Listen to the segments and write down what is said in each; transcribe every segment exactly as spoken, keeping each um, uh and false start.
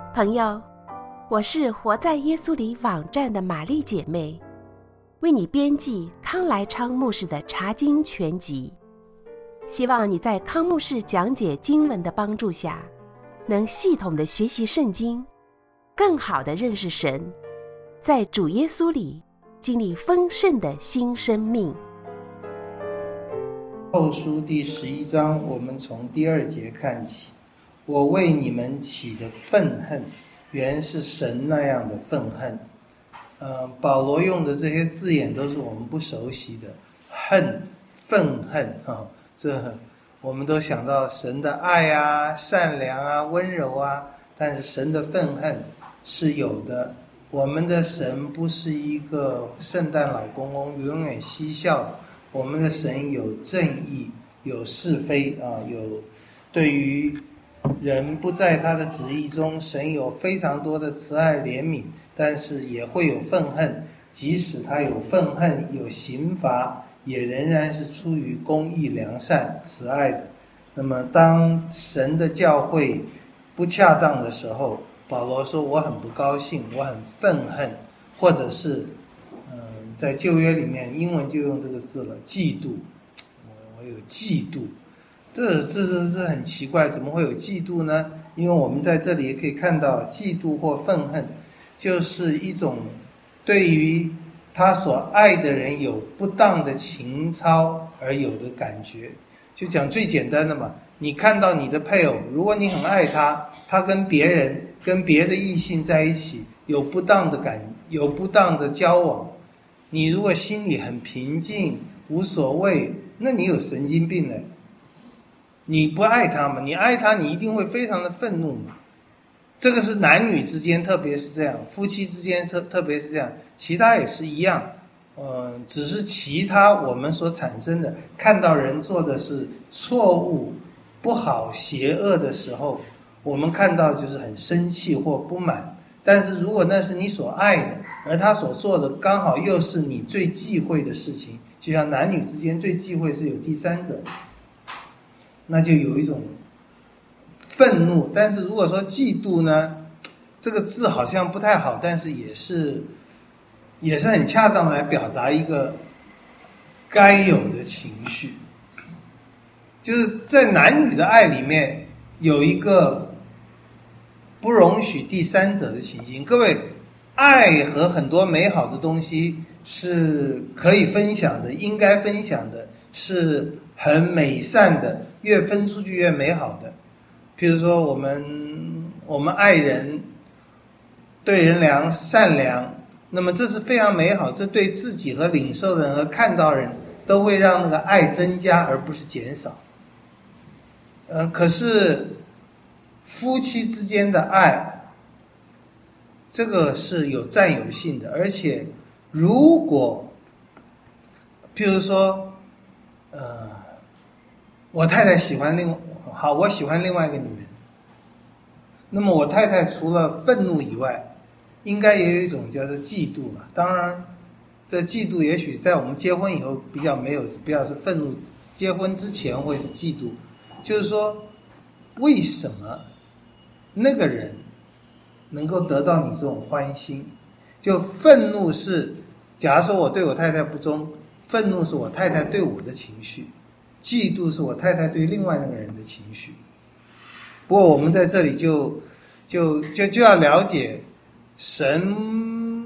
朋友，我是活在耶稣里网站的玛丽姐妹，为你编辑康来昌牧师的查经全集，希望你在康牧师讲解经文的帮助下，能系统的学习圣经，更好的认识神，在主耶稣里经历丰盛的新生命。 后书第十一章，我们从第二节看起。我为你们起的愤恨，原是神那样的愤恨。呃，保罗用的这些字眼都是我们不熟悉的，恨、愤恨啊，这我们都想到神的爱啊、善良啊、温柔啊，但是神的愤恨是有的。我们的神不是一个圣诞老公公永远嬉笑的，我们的神有正义，有是非啊，有对于人不在他的旨意中，神有非常多的慈爱怜悯，但是也会有愤恨，即使他有愤恨有刑罚，也仍然是出于公义良善慈爱的。那么当神的教会不恰当的时候，保罗说我很不高兴，我很愤恨，或者是嗯、呃，在旧约里面英文就用这个字了，嫉妒，我我有嫉妒。这这这这很奇怪，怎么会有嫉妒呢？因为我们在这里也可以看到，嫉妒或愤恨就是一种对于他所爱的人有不当的情操而有的感觉。就讲最简单的嘛，你看到你的配偶，如果你很爱他，他跟别人跟别的异性在一起有不当的感有不当的交往，你如果心里很平静无所谓，那你有神经病呢。你不爱他嘛？你爱他，你一定会非常的愤怒嘛。这个是男女之间，特别是这样，夫妻之间特特别是这样，其他也是一样。呃，只是其他我们所产生的，看到人做的是错误、不好、邪恶的时候，我们看到就是很生气或不满。但是如果那是你所爱的，而他所做的刚好又是你最忌讳的事情，就像男女之间最忌讳是有第三者，那就有一种愤怒。但是如果说嫉妒呢，这个字好像不太好，但是也是也是很恰当来表达一个该有的情绪，就是在男女的爱里面有一个不容许第三者的情形。各位，爱和很多美好的东西是可以分享的，应该分享的，是很美善的，越分出去越美好的。譬如说我们我们爱人，对人良善良，那么这是非常美好，这对自己和领受人和看到人都会让那个爱增加而不是减少。呃，可是夫妻之间的爱，这个是有占有性的，而且如果譬如说呃我太太喜欢另好，我喜欢另外一个女人，那么我太太除了愤怒以外，应该也有一种叫做嫉妒吧。当然这嫉妒也许在我们结婚以后比较没有，比较是愤怒，结婚之前会是嫉妒，就是说为什么那个人能够得到你这种欢心。就愤怒是假如说我对我太太不忠，愤怒是我太太对我的情绪，嫉妒是我太太对另外那个人的情绪。不过我们在这里就就就就要了解，神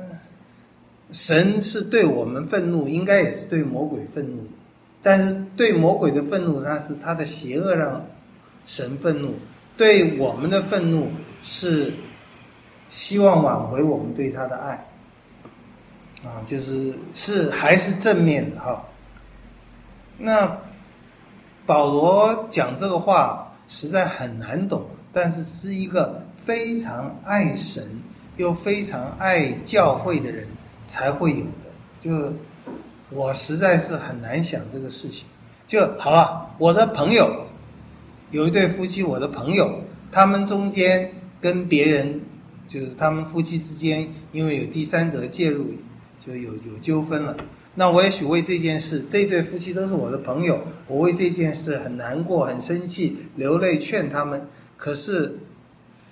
神是对我们愤怒，应该也是对魔鬼愤怒的。但是对魔鬼的愤怒，它是他的邪恶让神愤怒；对我们的愤怒是希望挽回我们对他的爱。啊，就是是还是正面的哈。那保罗讲这个话实在很难懂，但是是一个非常爱神又非常爱教会的人才会有的。就我实在是很难想这个事情。就好了，我的朋友有一对夫妻，我的朋友他们中间跟别人，就是他们夫妻之间因为有第三者介入，就有有纠纷了。那我也许为这件事，这对夫妻都是我的朋友，我为这件事很难过很生气，流泪劝他们。可是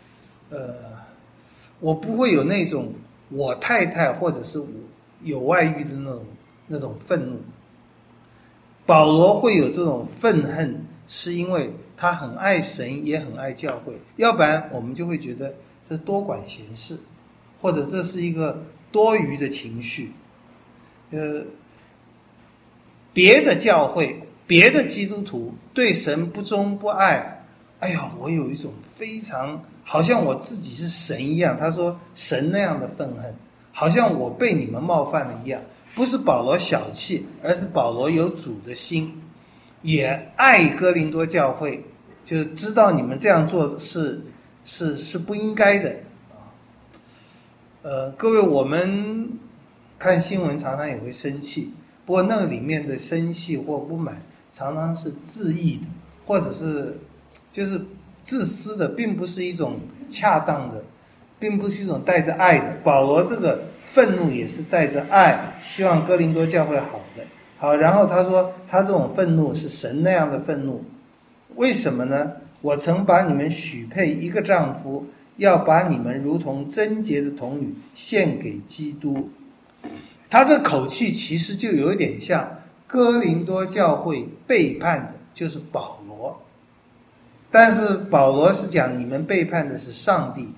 呃，我不会有那种我太太或者是我有外遇的那种那种愤怒。保罗会有这种愤恨，是因为他很爱神，也很爱教会，要不然我们就会觉得这多管闲事，或者这是一个多余的情绪。呃，别的教会、别的基督徒对神不忠不爱，哎呦，我有一种非常好像我自己是神一样。他说神那样的愤恨，好像我被你们冒犯了一样。不是保罗小气，而是保罗有主的心，也爱哥林多教会，就知道你们这样做是是是不应该的啊。呃，各位，我们看新闻常常也会生气，不过那个里面的生气或不满常常是自意的，或者是就是自私的，并不是一种恰当的，并不是一种带着爱的。保罗这个愤怒也是带着爱，希望哥林多教会好的。好，然后他说他这种愤怒是神那样的愤怒，为什么呢？我曾把你们许配一个丈夫，要把你们如同贞洁的童女献给基督。他这口气其实就有点像哥林多教会背叛的就是保罗，但是保罗是讲你们背叛的是上帝。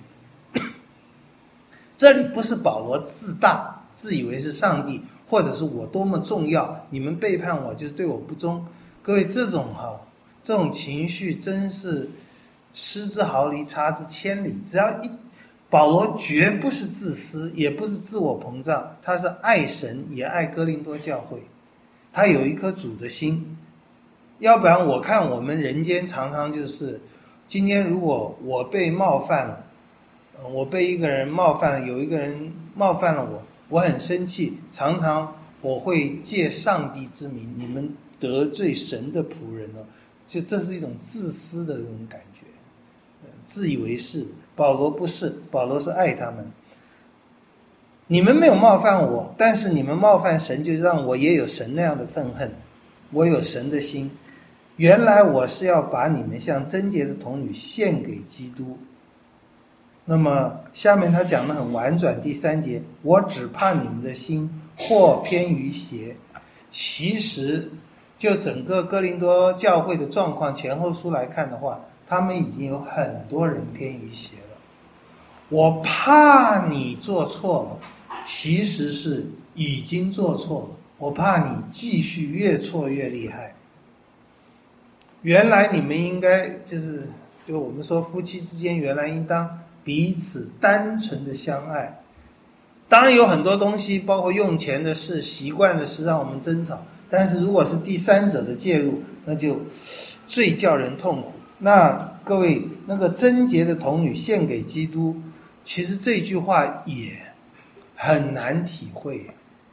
这里不是保罗自大，自以为是上帝，或者是我多么重要，你们背叛我就是对我不忠。各位，这种哈、啊，这种情绪真是失之毫厘，差之千里。只要一，保罗绝不是自私，也不是自我膨胀，他是爱神，也爱哥林多教会，他有一颗主的心。要不然我看我们人间常常就是，今天如果我被冒犯了，我被一个人冒犯了，有一个人冒犯了我，我很生气，常常我会借上帝之名，你们得罪神的仆人哦，就这是一种自私的这种感觉，自以为是。保罗不是，保罗是爱他们。你们没有冒犯我，但是你们冒犯神，就让我也有神那样的愤恨，我有神的心。原来我是要把你们像贞洁的童女献给基督。那么下面他讲得很婉转，第三节，我只怕你们的心或偏于邪。其实就整个哥林多教会的状况前后书来看的话，他们已经有很多人偏于邪了。我怕你做错了，其实是已经做错了，我怕你继续越错越厉害。原来你们应该就是就我们说夫妻之间原来应当彼此单纯的相爱。当然有很多东西，包括用钱的事、习惯的事让我们争吵，但是如果是第三者的介入，那就最叫人痛苦。那各位，那个贞洁的童女献给基督，其实这句话也很难体会。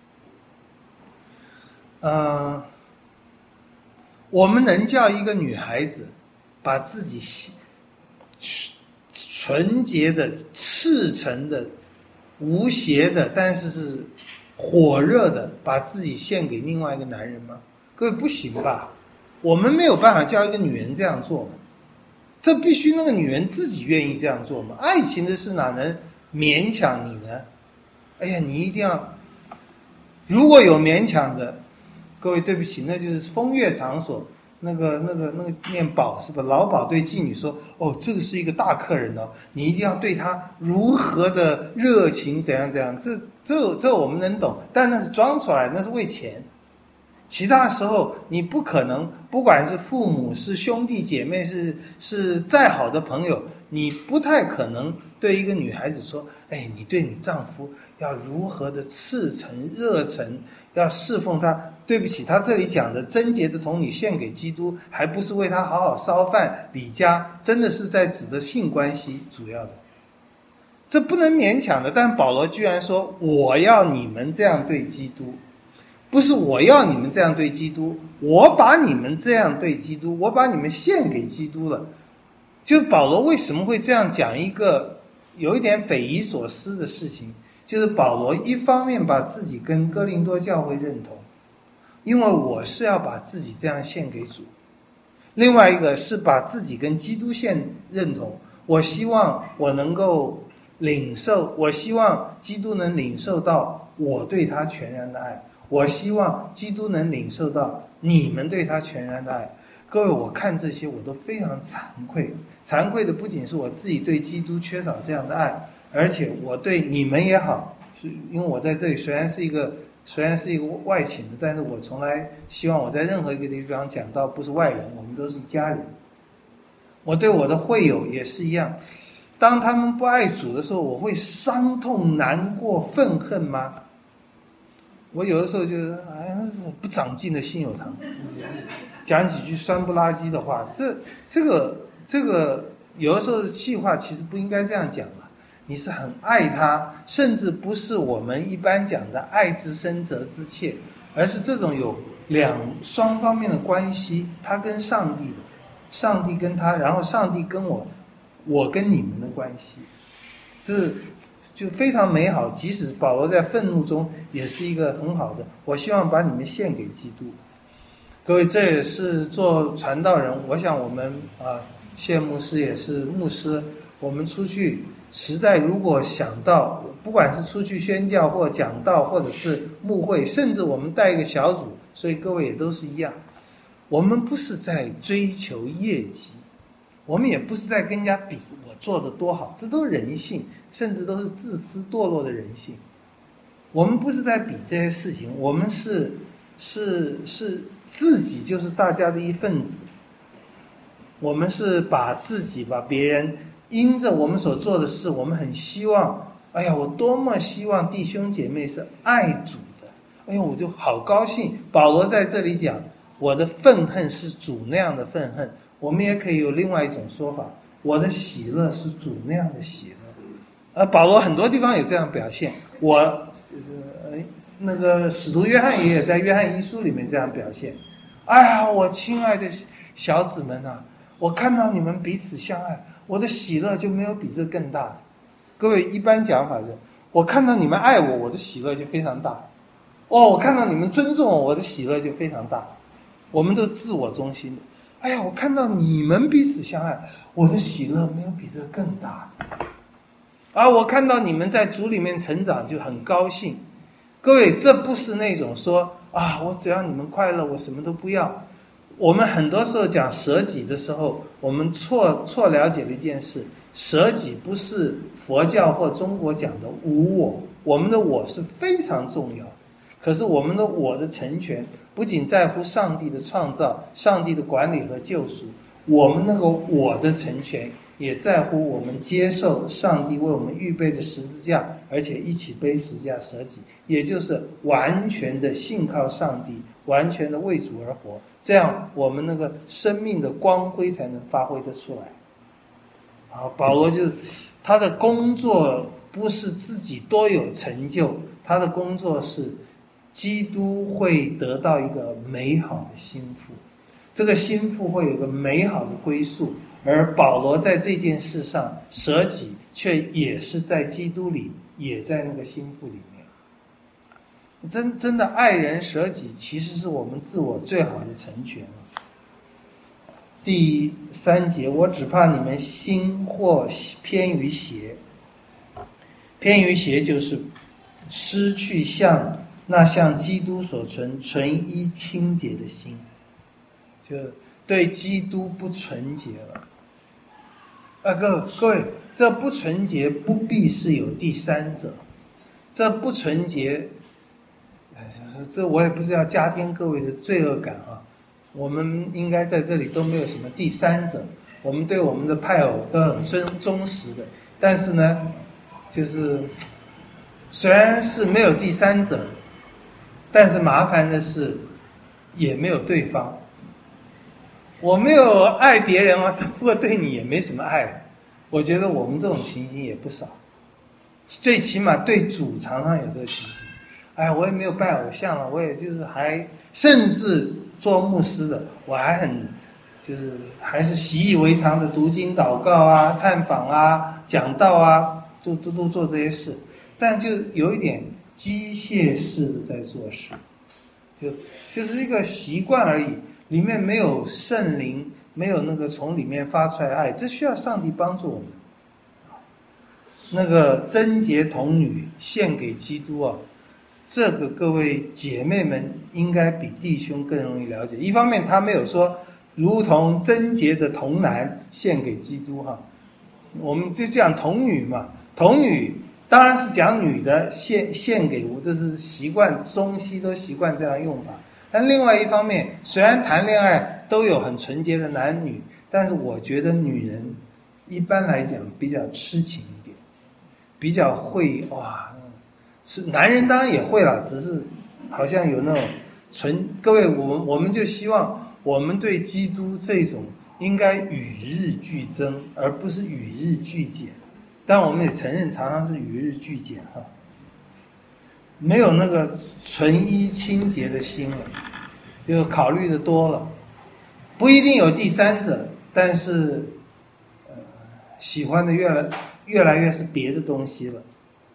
嗯、呃，我们能叫一个女孩子把自己纯洁的、赤诚的、无邪的，但是是火热的，把自己献给另外一个男人吗？各位，不行吧？我们没有办法叫一个女人这样做，这必须那个女人自己愿意这样做嘛。爱情的事哪能勉强你呢？哎呀，你一定要，如果有勉强的，各位对不起，那就是风月场所。那个、那个、那个念宝是吧？老鸨对妓女说：“哦，这个是一个大客人哦，你一定要对他如何的热情，怎样怎样。”这、这、这我们能懂，但那是装出来，那是为钱。其他时候你不可能，不管是父母、是兄弟姐妹、是是再好的朋友，你不太可能对一个女孩子说：“哎，你对你丈夫要如何的赤诚、热忱，要侍奉他。”对不起，他这里讲的贞洁的童女献给基督，还不是为他好好烧饭理家，真的是在指的性关系主要的，这不能勉强的。但保罗居然说我要你们这样对基督，不是我要你们这样对基督，我把你们这样对基督，我把你们献给基督了。就保罗为什么会这样讲一个有一点匪夷所思的事情，就是保罗一方面把自己跟哥林多教会认同，因为我是要把自己这样献给主，另外一个是把自己跟基督献认同， 我希望我能够领受，我希望基督能领受到我对他全然的爱，我希望基督能领受到你们对他全然的爱。各位，我看这些我都非常惭愧，惭愧的不仅是我自己对基督缺少这样的爱，而且我对你们也好，是因为我在这里虽然是一个虽然是一个外勤的，但是我从来希望我在任何一个地方讲到不是外人，我们都是一家人。我对我的会友也是一样，当他们不爱主的时候，我会伤痛、难过、愤恨吗？我有的时候就是哎，那是不长进的信友堂，讲几句酸不拉几的话，这这个这个有的时候的气话其实不应该这样讲了。你是很爱他，甚至不是我们一般讲的爱之深责之切，而是这种有两双方面的关系，他跟上帝的，上帝跟他，然后上帝跟我，我跟你们的关系，这就非常美好。即使保罗在愤怒中也是一个很好的，我希望把你们献给基督。各位，这也是做传道人，我想我们啊，谢牧师也是牧师，我们出去实在如果想到，不管是出去宣教或讲道，或者是牧会，甚至我们带一个小组，所以各位也都是一样，我们不是在追求业绩，我们也不是在跟人家比我做的多好，这都是人性，甚至都是自私堕落的人性。我们不是在比这些事情，我们是是是自己就是大家的一份子，我们是把自己把别人因着我们所做的事，我们很希望，哎呀，我多么希望弟兄姐妹是爱主的，哎呦，我就好高兴。保罗在这里讲，我的愤恨是主那样的愤恨，我们也可以有另外一种说法，我的喜乐是主那样的喜乐。而保罗很多地方有这样表现，我呃那个使徒约翰也有在约翰一书里面这样表现。哎呀，我亲爱的小子们啊，我看到你们彼此相爱，我的喜乐就没有比这更大的。各位，一般讲法是，我看到你们爱我，我的喜乐就非常大。哦，我看到你们尊重我，我的喜乐就非常大。我们都自我中心的。哎呀，我看到你们彼此相爱，我的喜乐没有比这更大的。而我看到你们在主里面成长，就很高兴。各位，这不是那种说啊，我只要你们快乐，我什么都不要。我们很多时候讲舍己的时候，我们错错了解了一件事，舍己不是佛教或中国讲的无我，我们的我是非常重要的。可是我们的我的成全不仅在乎上帝的创造，上帝的管理和救赎，我们那个我的成全也在乎我们接受上帝为我们预备的十字架，而且一起背十字架舍己，也就是完全的信靠上帝，完全的为主而活，这样我们那个生命的光辉才能发挥得出来。啊，保罗就是他的工作不是自己多有成就，他的工作是基督会得到一个美好的心腹，这个心腹会有个美好的归宿，而保罗在这件事上舍己，却也是在基督里，也在那个心腹里面。真真的爱人舍己，其实是我们自我最好的成全。第三节，我只怕你们心或偏于邪。偏于邪就是失去像那像基督所存纯一清洁的心，就对基督不纯洁了。啊，各各位，这不纯洁不必是有第三者，这不纯洁，这我也不是要加添各位的罪恶感啊。我们应该在这里都没有什么第三者，我们对我们的配偶都很忠忠实的。但是呢，就是虽然是没有第三者，但是麻烦的是也没有对方。我没有爱别人啊，不过对你也没什么爱。我觉得我们这种情形也不少，最起码对主常常有这个情形。哎，我也没有拜偶像了，我也就是还甚至做牧师的，我还很就是还是习以为常的读经祷告啊、探访啊、讲道啊，都都都做这些事，但就有一点机械式的在做事，就就是一个习惯而已，里面没有圣灵没有那个从里面发出来的爱，这需要上帝帮助我们。那个贞洁童女献给基督啊，这个各位姐妹们应该比弟兄更容易了解。一方面他没有说如同贞洁的童男献给基督哈，我们就讲童女嘛，童女当然是讲女的献献给我，这是习惯，中西都习惯这样用法。但另外一方面，虽然谈恋爱都有很纯洁的男女，但是我觉得女人一般来讲比较痴情一点，比较会哇，是男人当然也会了，只是好像有那种纯。各位，我们我们就希望我们对基督这种应该与日俱增，而不是与日俱减。但我们也承认，常常是与日俱减哈，没有那个纯一清洁的心了，就考虑的多了，不一定有第三者，但是呃，喜欢的越来越来越是别的东西了。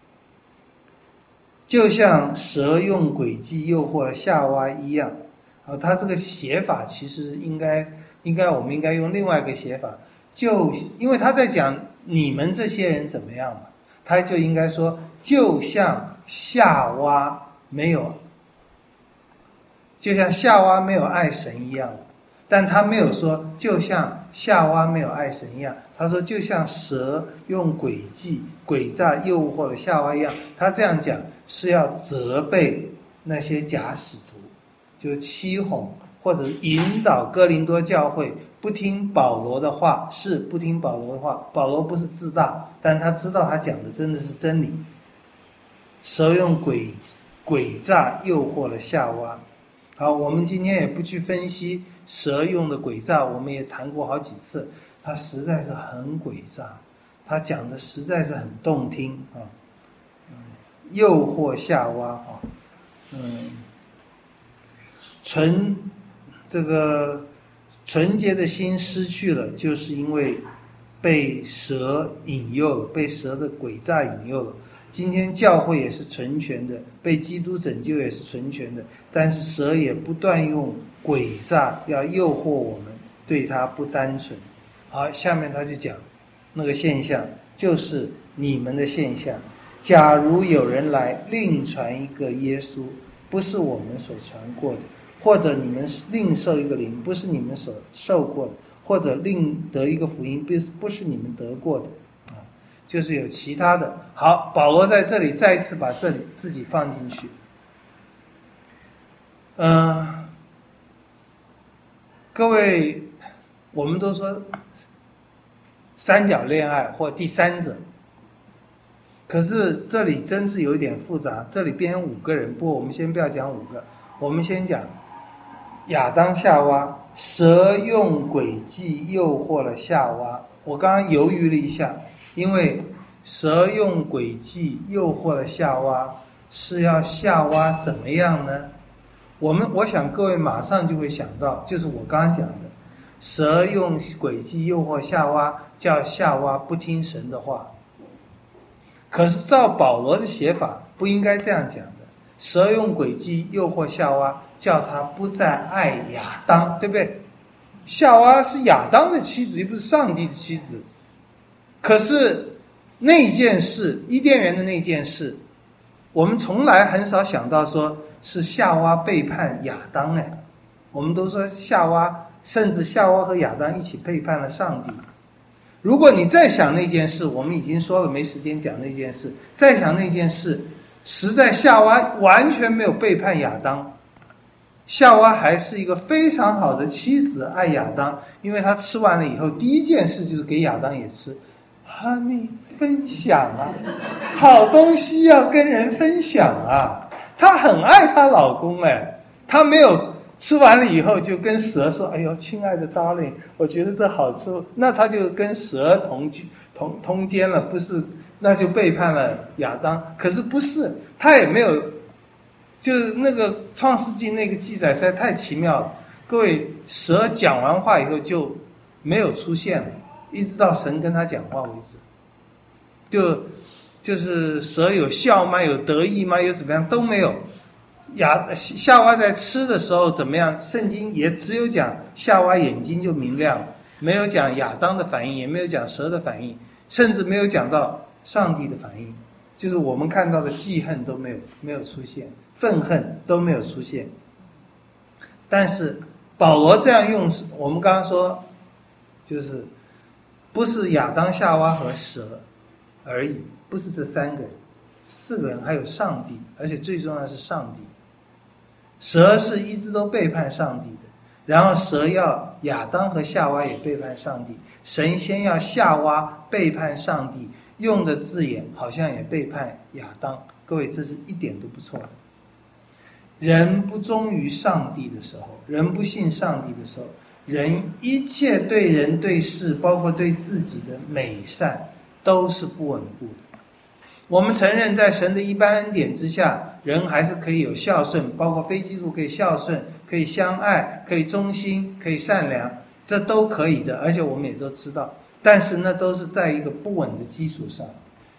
就像蛇用诡计诱惑了夏娃一样，啊，他这个写法其实应该应该我们应该用另外一个写法，就因为他在讲你们这些人怎么样嘛，他就应该说就像夏娃没有，就像夏娃没有爱神一样，但他没有说就像夏娃没有爱神一样，他说就像蛇用诡计诡诈诱惑了夏娃一样。他这样讲是要责备那些假使徒，就欺哄或者引导哥林多教会不听保罗的话，是不听保罗的话。保罗不是自大，但他知道他讲的真的是真理。蛇用诡诡诈诱惑了夏娃。好，我们今天也不去分析蛇用的诡诈，我们也谈过好几次，他实在是很诡诈，他讲的实在是很动听啊，嗯，诱惑夏娃啊，嗯，纯这个纯洁的心失去了，就是因为被蛇引诱了，被蛇的诡诈引诱了。今天教会也是纯全的，被基督拯救也是纯全的，但是蛇也不断用诡诈要诱惑我们，对他不单纯。好，下面他就讲那个现象，就是你们的现象。假如有人来另传一个耶稣，不是我们所传过的，或者你们另受一个灵，不是你们所受过的，或者另得一个福音，不是不是你们得过的，啊，就是有其他的。好，保罗在这里再一次把这里自己放进去。嗯、呃，各位，我们都说三角恋爱或第三者，可是这里真是有一点复杂，这里变成五个人，不过我们先不要讲五个，我们先讲亚当夏娃，蛇用诡计诱惑了夏娃。我刚刚犹豫了一下，因为蛇用诡计诱惑了夏娃，是要夏娃怎么样呢？我们我想各位马上就会想到，就是我刚刚讲的，蛇用诡计诱惑夏娃，叫夏娃不听神的话。可是照保罗的写法，不应该这样讲的。蛇用诡计诱惑夏娃，叫他不再爱亚当，对不对？夏娃是亚当的妻子，又不是上帝的妻子。可是那件事，伊甸园的那件事，我们从来很少想到说是夏娃背叛亚当哎，我们都说夏娃，甚至夏娃和亚当一起背叛了上帝。如果你再想那件事，我们已经说了没时间讲那件事，再想那件事，实在夏娃完全没有背叛亚当，夏娃还是一个非常好的妻子，爱亚当，因为他吃完了以后，第一件事就是给亚当也吃。啊，你分享啊，好东西要跟人分享啊。她很爱她老公哎，她没有吃完了以后就跟蛇说，哎呦亲爱的 darling， 我觉得这好吃，那她就跟蛇同居同通奸了，不是，那就背叛了亚当。可是不是，她也没有，就是那个创世纪那个记载实在太奇妙了。各位，蛇讲完话以后就没有出现了，一直到神跟他讲话为止。就就是蛇有笑吗？有得意吗？有怎么样都没有。亚夏娃在吃的时候怎么样？圣经也只有讲夏娃眼睛就明亮了， 没有讲亚当的反应，也没有讲蛇的反应，甚至没有讲到上帝的反应，就是我们看到的记恨都没有没有出现，愤恨都没有出现。但是保罗这样用，我们刚刚说就是不是亚当夏娃和蛇而已，不是这三个人，四个人还有上帝，而且最重要的是上帝。蛇是一直都背叛上帝的，然后蛇要亚当和夏娃也背叛上帝，神仙要夏娃背叛上帝，用的字眼好像也背叛亚当。各位，这是一点都不错的。人不忠于上帝的时候，人不信上帝的时候，人一切对人对事，包括对自己的美善，都是不稳固的。我们承认在神的一般恩典之下，人还是可以有孝顺，包括非基督可以孝顺，可以相爱，可以忠心，可以善良，这都可以的，而且我们也都知道。但是那都是在一个不稳的基础上。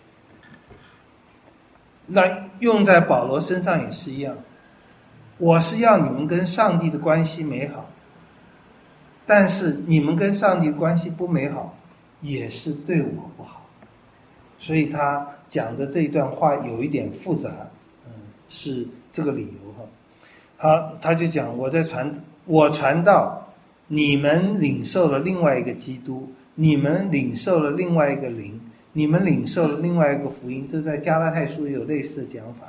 那用在保罗身上也是一样，我是要你们跟上帝的关系美好，但是你们跟上帝的关系不美好，也是对我不好。所以他讲的这一段话有一点复杂，嗯，是这个理由哈。好，他就讲我在传，我传道，你们领受了另外一个基督，你们领受了另外一个灵，你们领受了另外一个福音，这在加拉太书也有类似的讲法。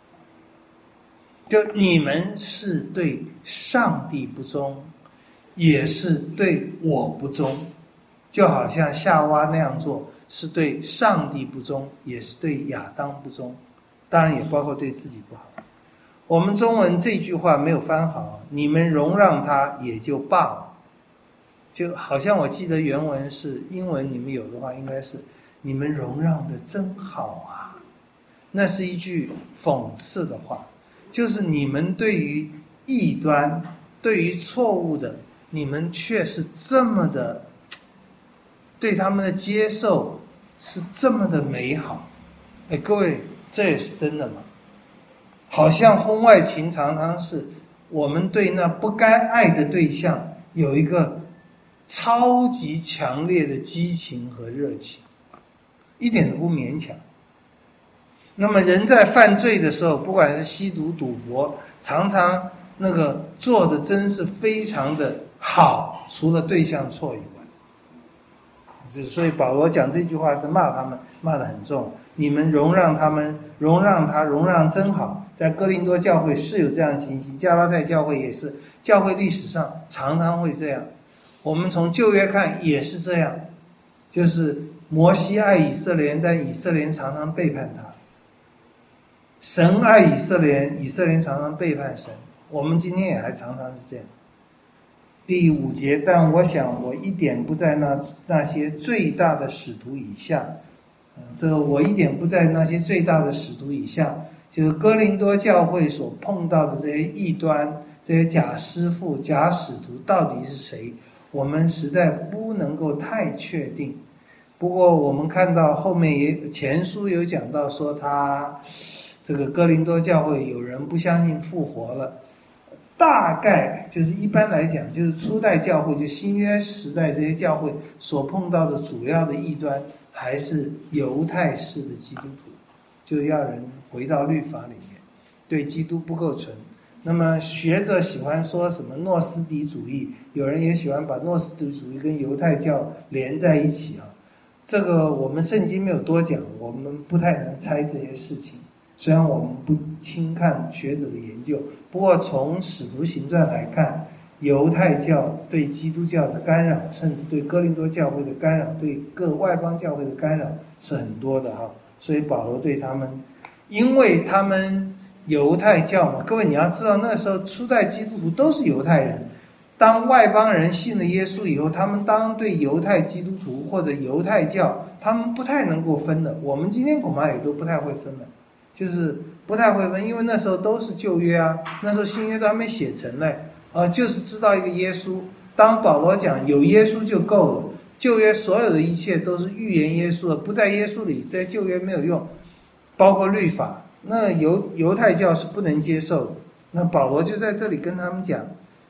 就你们是对上帝不忠，也是对我不忠，就好像夏娃那样做是对上帝不忠，也是对亚当不忠，当然也包括对自己不好。我们中文这句话没有翻好，你们容让他也就罢了，就好像我记得原文是英文，你们有的话应该是你们容让的真好啊，那是一句讽刺的话，就是你们对于异端，对于错误的，你们却是这么的对他们的接受是这么的美好。哎，各位，这也是真的吗？好像婚外情常常是我们对那不该爱的对象有一个超级强烈的激情和热情，一点都不勉强。那么人在犯罪的时候，不管是吸毒赌博，常常那个做的真是非常的好，除了对象错以外。所以保罗讲这句话是骂他们，骂得很重。你们容让他们，容让他，容让真好。在哥林多教会是有这样的情形，加拉太教会也是，教会历史上常常会这样。我们从旧约看也是这样，就是摩西爱以色列人，但以色列人常常背叛他。神爱以色列人，以色列人常常背叛神。我们今天也还常常是这样。第五节，但我想我一点不在那那些最大的使徒以下，嗯，这个我一点不在那些最大的使徒以下，就是哥林多教会所碰到的这些异端，这些假师傅、假使徒到底是谁，我们实在不能够太确定。不过我们看到后面也前书有讲到说他这个哥林多教会有人不相信复活了，大概就是一般来讲，就是初代教会，就新约时代这些教会所碰到的主要的异端，还是犹太式的基督徒，就要人回到律法里面，对基督不够纯。那么学者喜欢说什么诺斯底主义，有人也喜欢把诺斯底主义跟犹太教连在一起啊。这个我们圣经没有多讲，我们不太能猜这些事情。虽然我们不轻看学者的研究，不过从使徒行传来看，犹太教对基督教的干扰，甚至对哥林多教会的干扰，对各外邦教会的干扰是很多的哈。所以保罗对他们，因为他们犹太教嘛，各位你要知道，那时候初代基督徒都是犹太人，当外邦人信了耶稣以后，他们当对犹太基督徒或者犹太教，他们不太能够分的。我们今天恐怕也都不太会分了。就是不太会分，因为那时候都是旧约啊，那时候新约都还没写成嘞，呃，就是知道一个耶稣。当保罗讲有耶稣就够了，旧约所有的一切都是预言耶稣的，不在耶稣里，在旧约没有用，包括律法，那犹犹太教是不能接受的。那保罗就在这里跟他们讲，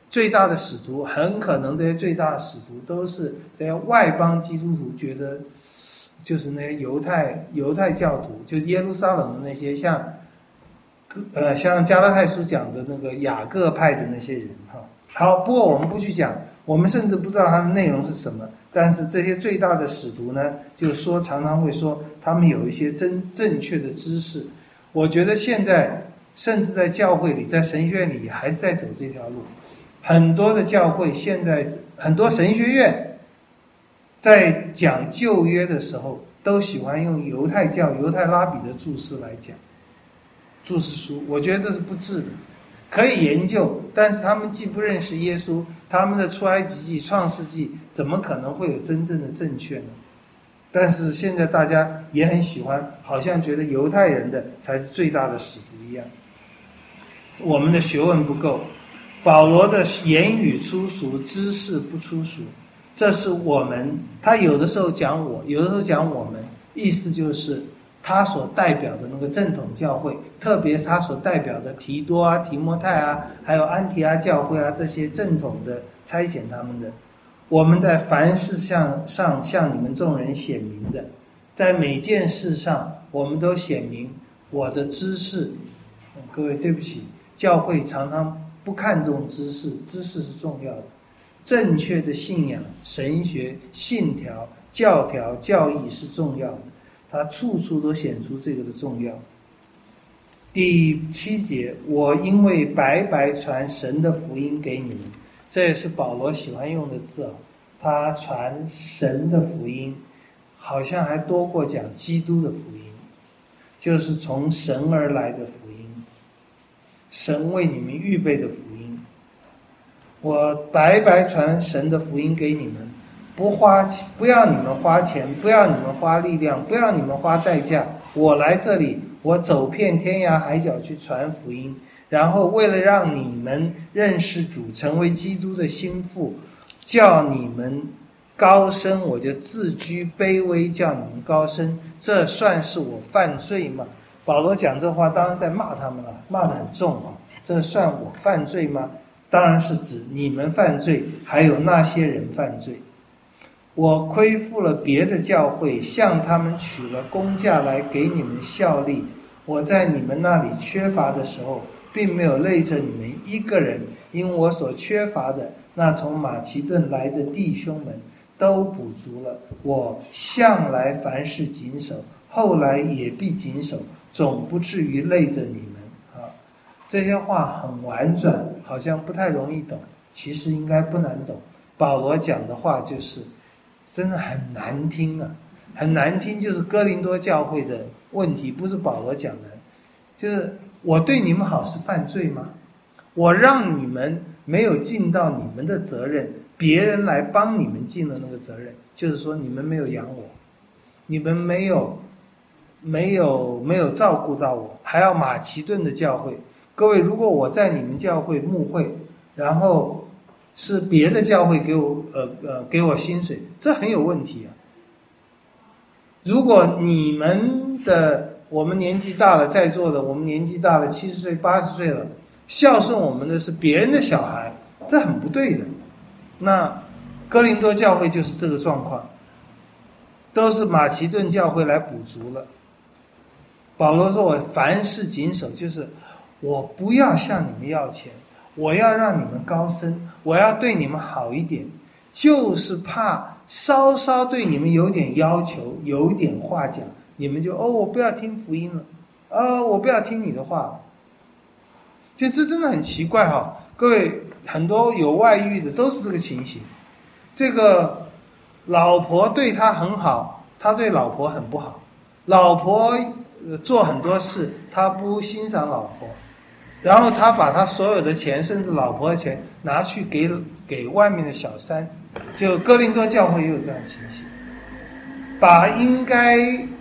最大的使徒很可能这些最大的使徒都是这些外邦基督徒觉得，就是那些犹太犹太教徒，就是耶路撒冷的那些像，呃，像加拉太书讲的那个雅各派的那些人哈。好，不过我们不去讲，我们甚至不知道它的内容是什么。但是这些最大的使徒呢，就说常常会说他们有一些真正确的知识。我觉得现在甚至在教会里，在神学院里还是在走这条路。很多的教会现在，很多神学院在讲旧约的时候，都喜欢用犹太教、犹太拉比的注释来讲注释书。我觉得这是不智的，可以研究，但是他们既不认识耶稣，他们的出埃及记、创世纪怎么可能会有真正的正确呢？但是现在大家也很喜欢，好像觉得犹太人的才是最大的使徒一样。我们的学问不够，保罗的言语粗俗，知识不粗俗，这是我们，他有的时候讲我，有的时候讲我们，意思就是他所代表的那个正统教会，特别他所代表的提多啊、提摩太啊，还有安提阿教会啊，这些正统的差遣他们的，我们在凡事上上向你们众人显明的，在每件事上我们都显明我的知识。各位对不起，教会常常不看重知识，知识是重要的。正确的信仰、神学、信条、教条、教义是重要的，它处处都显出这个的重要。第七节，我因为白白传神的福音给你们，这也是保罗喜欢用的字啊。他传神的福音，好像还多过讲基督的福音，就是从神而来的福音，神为你们预备的福音。我白白传神的福音给你们，不花不要你们花钱，不要你们花力量，不要你们花代价，我来这里，我走遍天涯海角去传福音，然后为了让你们认识主，成为基督的心腹，叫你们高升，我就自居卑微，叫你们高升，这算是我犯罪吗？保罗讲这话当然在骂他们了，骂得很重啊。这算我犯罪吗？当然是指你们犯罪，还有那些人犯罪。我亏负了别的教会，向他们取了工价来给你们效力。我在你们那里缺乏的时候，并没有累着你们一个人，因我所缺乏的，那从马其顿来的弟兄们都补足了。我向来凡事谨守，后来也必谨守，总不至于累着你们啊。这些话很婉转，好像不太容易懂，其实应该不难懂。保罗讲的话就是真的很难听啊，很难听，就是哥林多教会的问题，不是保罗讲的，就是我对你们好是犯罪吗？我让你们没有尽到你们的责任，别人来帮你们尽了那个责任，就是说你们没有养我，你们没有没有没有照顾到我，还要马其顿的教会。各位，如果我在你们教会牧会，然后是别的教会给我呃呃给我薪水，这很有问题啊。如果你们的我们年纪大了，在座的我们年纪大了，七十岁八十岁了，孝顺我们的是别人的小孩，这很不对的。那哥林多教会就是这个状况，都是马其顿教会来补足了。保罗说我凡事谨守，就是我不要向你们要钱，我要让你们高升，我要对你们好一点，就是怕稍稍对你们有点要求，有点话讲，你们就哦，我不要听福音了，哦，我不要听你的话了。就这真的很奇怪哈、哦，各位，很多有外遇的都是这个情形。这个老婆对他很好，他对老婆很不好，老婆做很多事他不欣赏老婆，然后他把他所有的钱，甚至老婆的钱拿去给给外面的小三，就哥林多教会也有这样的情形，把应该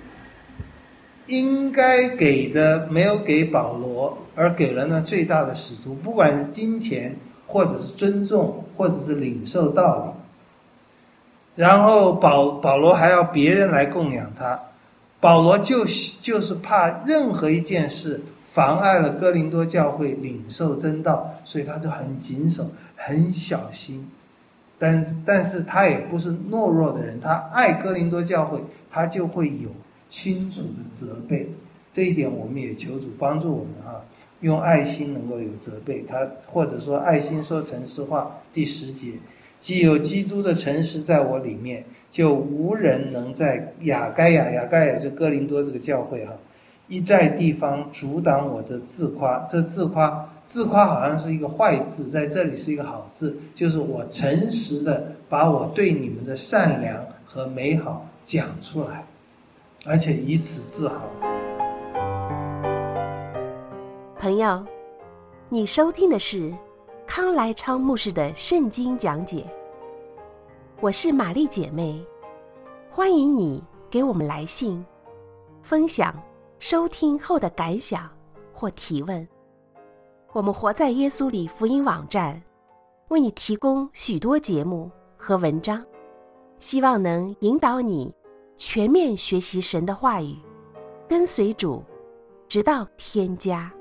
应该给的没有给保罗，而给了那最大的使徒，不管是金钱或者是尊重或者是领受道理。然后保保罗还要别人来供养他，保罗就就是怕任何一件事妨碍了哥林多教会领受真道，所以他就很谨守， 很小心，但是但是他也不是懦弱的人，他爱哥林多教会，他就会有清楚的责备。这一点我们也求主帮助我们啊，用爱心能够有责备他，或者说爱心说诚实话。第十节，既有基督的诚实在我里面，就无人能在亚该亚亚该亚就哥林多这个教会哈、啊，一带地方阻挡我这自夸。这自夸自夸好像是一个坏字，在这里是一个好字，就是我诚实的把我对你们的善良和美好讲出来，而且以此自豪。 朋友，你收听的是康来昌牧师的圣经讲解。我是玛丽姐妹，欢迎你给我们来信，分享收听后的感想或提问。我们活在耶稣里福音网站为你提供许多节目和文章，希望能引导你全面学习神的话语，跟随主，直到天家。